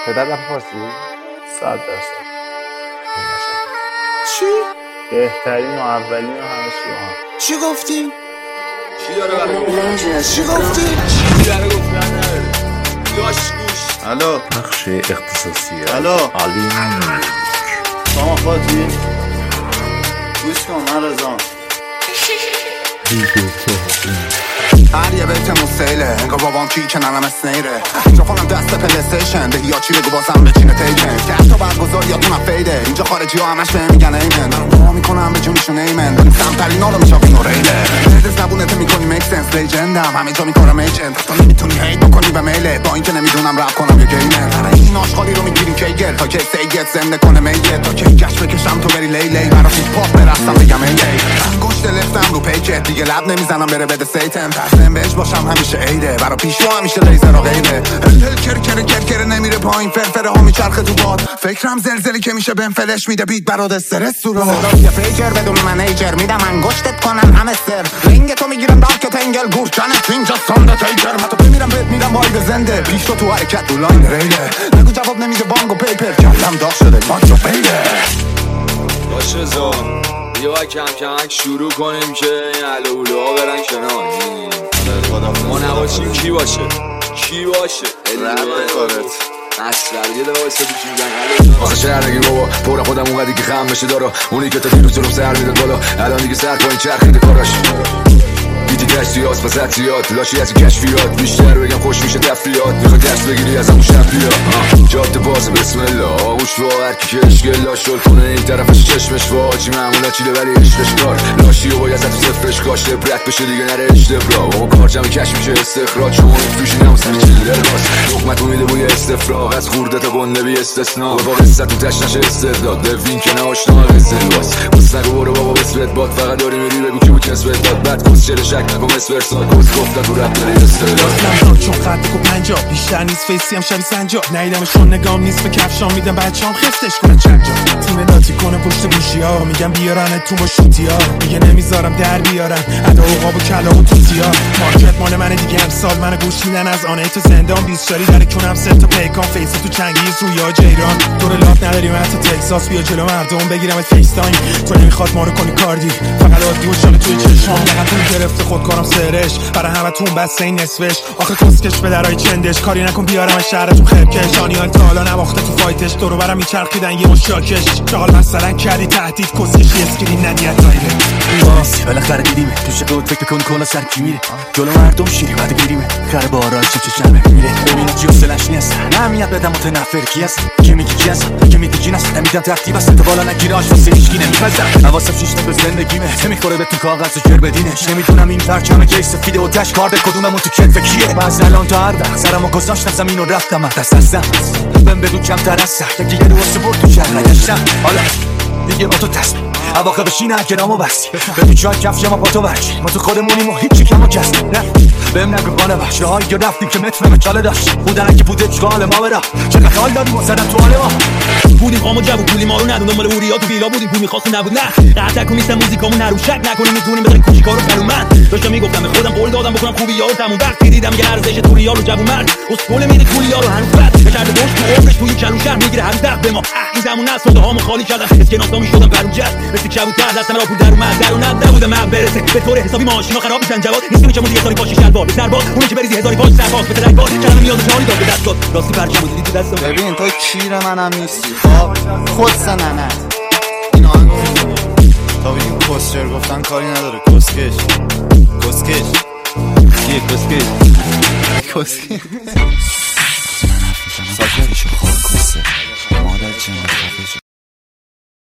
پدر رپ فارسی 100%. چی؟ بهترین و اولین و همه شما. چی گفتی؟ چی داره برای چی گفتی؟ چی داره گفتن نداره داش گوش. الو بخش اختصاصی الو علی شما خودی گوش کن من رضام هر یه بیت مستیله انگار بابام کیکن انم اسنیره اینجا خونم دست پلیستیشن بهی یا چی بگو بازم بچینه تیکن که حتی برگزار یا تونم فیده اینجا خارجی ها همش بهم میگن ایمن من دعا میکنم به جونشون ایمن داریم سمترین ها رو میشاقیم و ریله نردز نبونته میکنی میک سنس لیجندم همه جا میکنم ایجنت تو نمیتونی هیت بکنی به میله با اینکه نمیدونم رپ کنم یا گیمر این آشغالی رو میگیریم کیگل تا که سیگت زنده کنه میگه تا که گشت بکشم تو بری لیلی برا هیپ هاپ برفتم بگم ای انگشت لفتم رو پیکت دیگه لب نمیزنم بره بده سیتم پسم بهش باشم همیشه عیده برا پیشو همیشه لیزر و غیره هل کر نمیره پایین فرفره ها میچرخه تو باد فکرم زلزلی که میشه بهم فلش میده بیت برات استرس تو رو یه فیکر بدون منیجر میدم انگشتت کنم همه سر رینگ تو میگیرم دارک تنگل گورچنت اینجا ساند تیکر من تو بمیرم بهت میدم وای زنده پیش تو حرکت رو لاین ریله نگو جواب نمیده بانگ و پیپر کلم داغ شده ماچو بیله باشه زان یا کم کم شروع کنیم که این علولو ها برن کنار ما نباشیم کی باشه رب کارت اصلا یه دقیقه واسه بشیم آخه شهر نگیر بابا پور خودم اونقدی که خم بشه دارا اونی که تا دیروز رو سر میداد بالا الان دیگه سر پایین چرخیده کاراش دیدی کشتیات وسط زیاد لاشی از کشفیات بیشتر بگم خوش میشه تفریات میخوای دست بگیری از همون شفیات جاده باز بسم الله آغوش رو هرکی که اشکل لاشل کنه این طرفش چشمش واجی معمولا چیده ولی عشقش کار لاشی و باید از تو صفرش کاشته برد بشه دیگه نره اشتبرا اون کار جمعی کش میشه استخراج چون این فیشی نموسن چیده راست لقمت میده بوی استفراغ از خورده تا گنده بی استثنا با قصت تو تش نشه استرداد ببین که ناشنا قصه باز بس نگو برو بابا بسوت باد فقط داری میری بگو کی بود کسبت داد بعد کس چه شک نکن اسورسا کس گفت تو رپ داری داستم چون خط کو 50 بیشتر نیست فیسی هم شبیه سنجا نیدمشون نگام نیست به کفشام میدم بچه‌ام خفتش کنه چند جا تیم لاتی کنه پشت گوشی‌ها میگم بیارن تو با شوتی‌ها میگه نمیذارم در بیارن ادا عقاب و کلا و توتیا مارکت مال من دیگه امسال من گوش میدن از آنه تو زندان 20 شاری در کنم سه تا پیکان فیس تو چنگیز رویا جیران دور لات نداریم حتی تکساس بیا جلو مردم بگیرم فیس تایم تو نمیخواد ما رو کنی کاردی فقط عادی و شال توی چشام نگاتون گرفته خودکارم سرش برای همتون بس این نصفش آخه کسکش به درای چندش کاری نکن بیارم شهرتون خرکش آنیان تا حالا نواخته تو فایتش دورو برم میچرخیدن یه مشاکش چال مثلا کردی تهدید کسکشی اسکرین ندیت تایله بالاخره دیدیمه تو شقوت فکر کن کلا سر کی میره جلو مردم شیری بعد گیریمه خر بارا چه شرمه میره ببین کی اصلش نیست نمیاد بدم متنفر کی است کی میگی کی است کی میگی کی است نمیدم ترتیب است تو بالا نگیره آش واسه هیچ کی نمیپذیر حواسم شیشته به زندگیمه نمیخوره به تو کاغذ و جر بدینش نمیدونم این پرچم کی سفید و تش کارد کدوممون تو کتف کیه باز الان تا هر وقت سرمو گذاشتم زمین و رفتم دست از دست بهم بدون کمتر از سر دیگه رو واسه برد تو شهر نگشتم حالا دیگه با تو تصمیم اواخر بشینه کنامو بستی ببین شاید کفشم با تو برچی ما تو خودمونیم و هیچی کمو کسی نه بهم نگو بانه بخش راهایی که رفتیم که مترم چاله داشت بودن اگه بوده چکال ما برا چقدر حال دادیم و زدم تو حال ما بودیم خامو جوو پولی ما رو ندون دنبال اوریا تو ویلا بودیم پول می‌خواستیم نبود نه قطع کنیم نیستم موزیکامون نرو شک نکنیم میتونیم بزنیم کوچیکارو فرو من داشتم میگفتم به خودم قول دادم بکنم خوبی یارو تموم وقتی دیدم که ارزش توریار رو جوون مرد اسکول میده پولیارو هنوز بعد کرده باش تو عمرش توی کلو شهر میگیره هر دق به ما این زمون از صداهامو خالی کردم اسکناسا میشدم برون جد مثل کبوتر دستم را پول در اومد در اون نبودم من برسه به طور حسابی ماشینا خراب میشن جواد نیست میچم دیگه ساری پاشی شلوار به سرباز اون که بریزی هزاری پاش سرباز به ترک باز کلمه میاد جهانی داد به دست داد راستی پرچم دیدی تو دستم ببین تو کیر منم نیستی خب خود سننت این آهنگو میدونی تا بگیم کسچر گفتن کاری نداره کسکش کیه کسکش